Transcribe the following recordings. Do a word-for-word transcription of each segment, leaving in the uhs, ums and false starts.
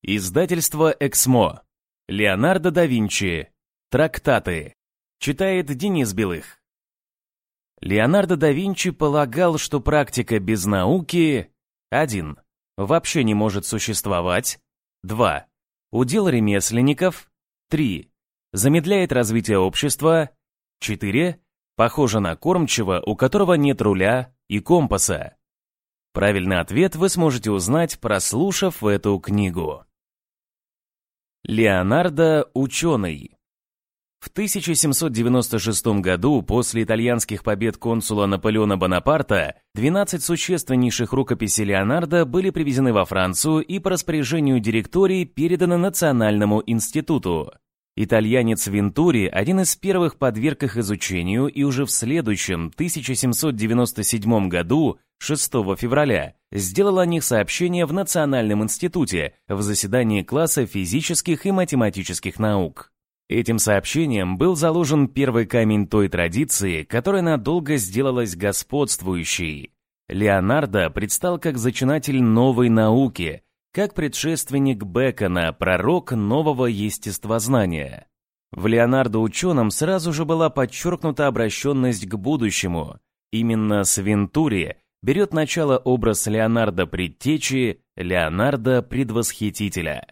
Издательство «Эксмо». Леонардо да Винчи. Трактаты. Читает Денис Белых. Леонардо да Винчи полагал, что практика без науки один. Вообще не может существовать. два. Удел ремесленников. три. Замедляет развитие общества. четыре. Похоже на кормчего, у которого нет руля и компаса. Правильный ответ вы сможете узнать, прослушав эту книгу. Леонардо – ученый. В тысяча семьсот девяносто шестом году, после итальянских побед консула Наполеона Бонапарта, двенадцать существеннейших рукописей Леонардо были привезены во Францию и по распоряжению директории переданы Национальному институту. Итальянец Вентури один из первых подверг их изучению и уже в следующем, тысяча семьсот девяносто седьмом году, шестого февраля, сделал о них сообщение в Национальном институте в заседании класса физических и математических наук. Этим сообщением был заложен первый камень той традиции, которая надолго сделалась господствующей. Леонардо предстал как зачинатель новой науки, как предшественник Бэкона, пророк нового естествознания. В Леонардо ученом сразу же была подчеркнута обращенность к будущему. Именно с Вентури берет начало образ Леонардо Предтечи, Леонардо Предвосхитителя.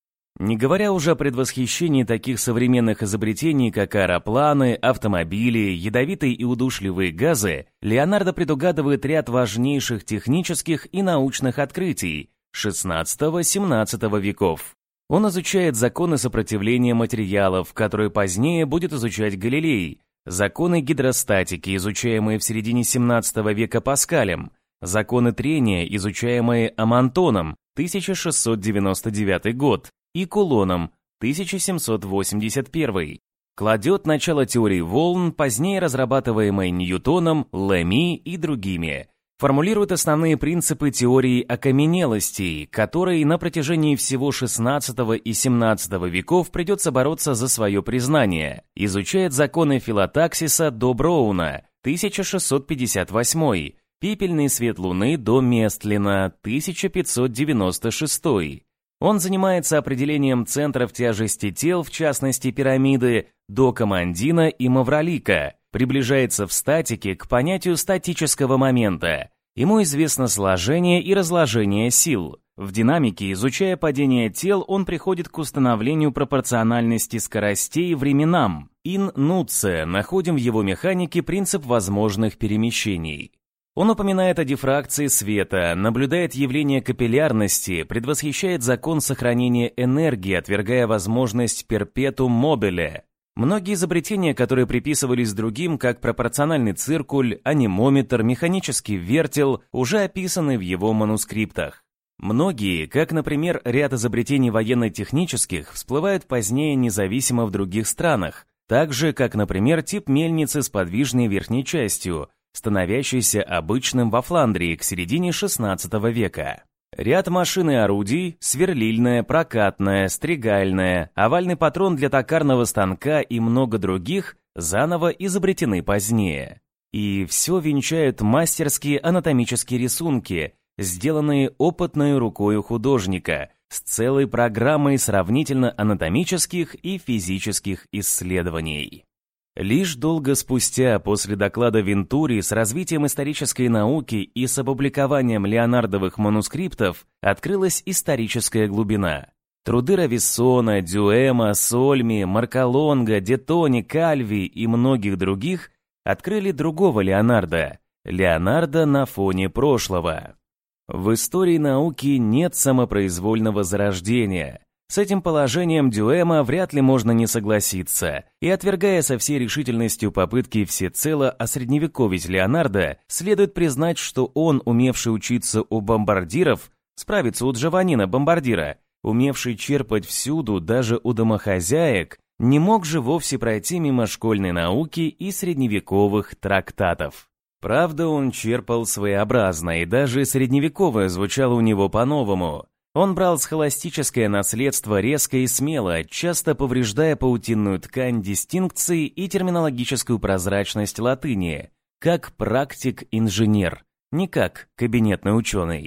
Не говоря уже о предвосхищении таких современных изобретений, как аэропланы, автомобили, ядовитые и удушливые газы, Леонардо предугадывает ряд важнейших технических и научных открытий шестнадцатого-семнадцатого веков. Он изучает законы сопротивления материалов, которые позднее будет изучать Галилей, законы гидростатики, изучаемые в середине семнадцатого века Паскалем, законы трения, изучаемые Амонтоном, тысяча шестьсот девяносто девятый год, и Кулоном, тысяча семьсот восемьдесят первый. Кладет начало теории волн, позднее разрабатываемой Ньютоном, Леми и другими. Формулирует основные принципы теории окаменелостей, которой на протяжении всего шестнадцатого и семнадцатого веков придется бороться за свое признание. Изучает законы филотаксиса до Броуна, тысяча шестьсот пятьдесят восьмой, пепельный свет Луны до Местлина, тысяча пятьсот девяносто шестой. Он занимается определением центров тяжести тел, в частности пирамиды, до Командина и Мавролика, приближается в статике к понятию статического момента. Ему известно сложение и разложение сил. В динамике, изучая падение тел, он приходит к установлению пропорциональности скоростей временам. Ин нуце, находим в его механике принцип возможных перемещений. Он упоминает о дифракции света, наблюдает явление капиллярности, предвосхищает закон сохранения энергии, отвергая возможность перпетум мобиле. Многие изобретения, которые приписывались другим, как пропорциональный циркуль, анемометр, механический вертел, уже описаны в его манускриптах. Многие, как, например, ряд изобретений военно-технических, всплывают позднее независимо в других странах, так же, как, например, тип мельницы с подвижной верхней частью, становящийся обычным во Фландрии к середине шестнадцатого века. Ряд машин и орудий, сверлильная, прокатная, стригальная, овальный патрон для токарного станка и много других заново изобретены позднее. И все венчают мастерские анатомические рисунки, сделанные опытной рукой художника, с целой программой сравнительно анатомических и физических исследований. Лишь долго спустя, после доклада Вентури с развитием исторической науки и с опубликованием леонардовых манускриптов, открылась историческая глубина. Труды Рависсона, Дюэма, Сольми, Марколонга, Детони, Кальви и многих других открыли другого Леонардо, Леонардо на фоне прошлого. В истории науки нет самопроизвольного зарождения. С этим положением Дюэма вряд ли можно не согласиться, и, отвергая со всей решительностью попытки всецело осредневековить Леонардо, следует признать, что он, умевший учиться у бомбардиров, справиться у Джованнино Бомбардира, умевший черпать всюду, даже у домохозяек, не мог же вовсе пройти мимо школьной науки и средневековых трактатов. Правда, он черпал своеобразно, и даже средневековое звучало у него по-новому. Он брал схоластическое наследство резко и смело, часто повреждая паутинную ткань дистинкции и терминологическую прозрачность латыни, как практик-инженер, не как кабинетный ученый.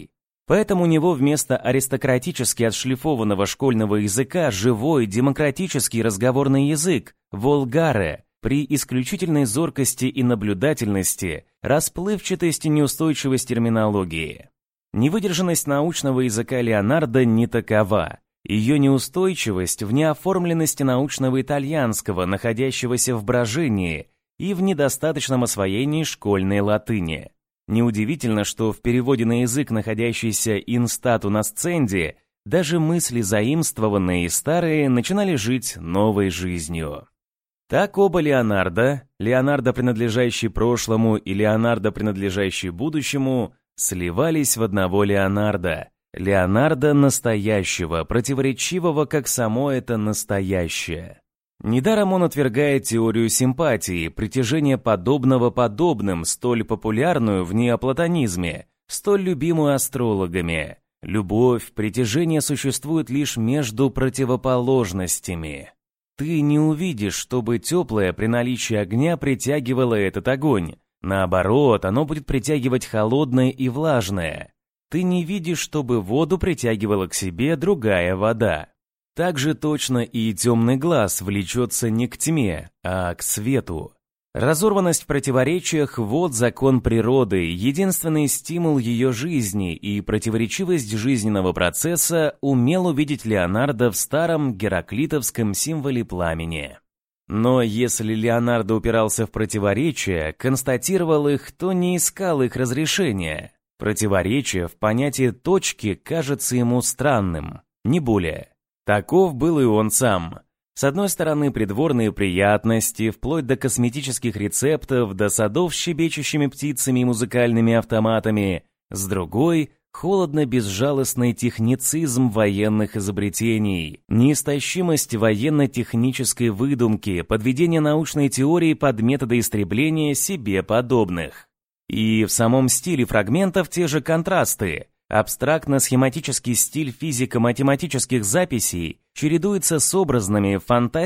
Поэтому у него вместо аристократически отшлифованного школьного языка живой демократический разговорный язык, волгаре, при исключительной зоркости и наблюдательности, расплывчатость и неустойчивость терминологии. Невыдержанность научного языка Леонардо не такова. Ее неустойчивость в неоформленности научного итальянского, находящегося в брожении, и в недостаточном освоении школьной латыни. Неудивительно, что в переводе на язык, находящийся in statu nascendi, даже мысли заимствованные и старые начинали жить новой жизнью. Так оба Леонардо, Леонардо, принадлежащий прошлому, и Леонардо, принадлежащий будущему, сливались в одного Леонардо, Леонардо настоящего, противоречивого, как само это настоящее. Недаром он отвергает теорию симпатии, притяжения подобного подобным, столь популярную в неоплатонизме, столь любимую астрологами. Любовь, притяжение существует лишь между противоположностями. Ты не увидишь, чтобы теплое при наличии огня притягивало этот огонь. Наоборот, оно будет притягивать холодное и влажное. Ты не видишь, чтобы воду притягивала к себе другая вода. Так же точно и темный глаз влечется не к тьме, а к свету. Разорванность в противоречиях – вот закон природы, единственный стимул ее жизни, и противоречивость жизненного процесса умел увидеть Леонардо в старом гераклитовском символе пламени. Но если Леонардо упирался в противоречия, констатировал их, то не искал их разрешения. Противоречие в понятии точки кажется ему странным, не более. Таков был и он сам. С одной стороны, придворные приятности, вплоть до косметических рецептов, до садов с щебечущими птицами и музыкальными автоматами. С другой – холодно-безжалостный техницизм военных изобретений, неистощимость военно-технической выдумки, подведение научной теории под методы истребления себе подобных. И в самом стиле фрагментов те же контрасты. Абстрактно-схематический стиль физико-математических записей чередуется с образными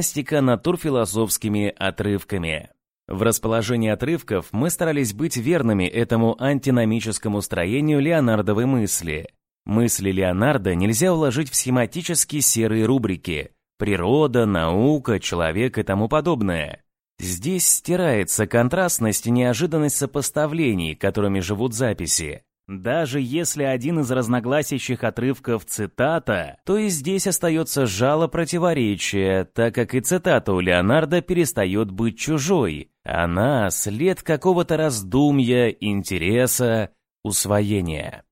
фантастико-натурфилософскими отрывками. В расположении отрывков мы старались быть верными этому антиномическому строению леонардовой мысли. Мысли Леонардо нельзя уложить в схематически серые рубрики «природа», «наука», «человек» и тому подобное. Здесь стирается контрастность и неожиданность сопоставлений, которыми живут записи. Даже если один из разногласящих отрывков цитата, то и здесь остается жало противоречия, так как и цитата у Леонардо перестает быть чужой. Она — след какого-то раздумья, интереса, усвоения.